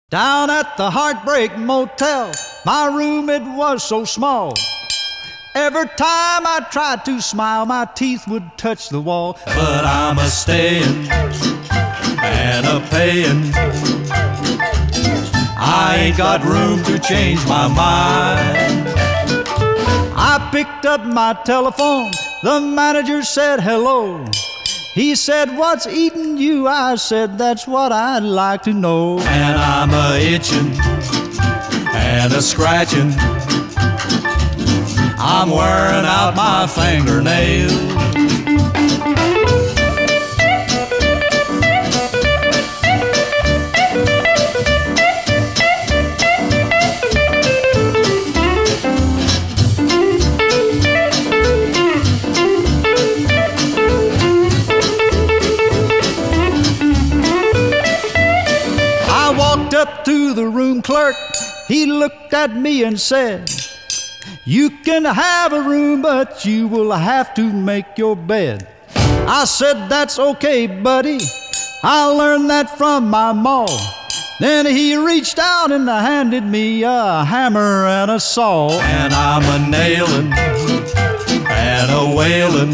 Down at the Heartbreak Motel, my room it was so small. Every time I tried to smile, my teeth would touch the wall. But I'm a stayin' and a payin'. I ain't got room to change my mind. I picked up my telephone, the manager said hello. He said, "What's eating you?" I said, "That's what I'd like to know." And I'm a itchin' and a scratchin'. I'm wearing out my fingernails. Up to the room clerk, he looked at me and said, "You can have a room, but you will have to make your bed." I said, "That's okay, buddy, I learned that from my ma." Then he reached out and handed me a hammer and a saw. And I'm a nailin' and a wailin'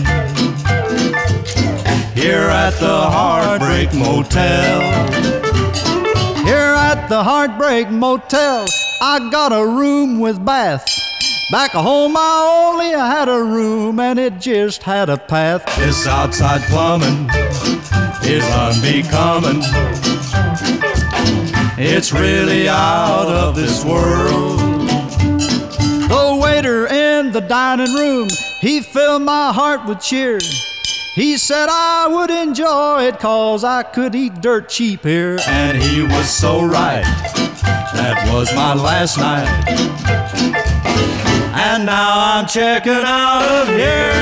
here at the Heartbreak Motel. Here at the Heartbreak Motel, I got a room with bath. Back home I only had a room and it just had a path. This outside plumbing is unbecoming. It's really out of this world. The waiter in the dining room, he filled my heart with cheer. He said I would enjoy it 'cause I could eat dirt cheap here. And he was so right, that was my last night. And now I'm checking out of here.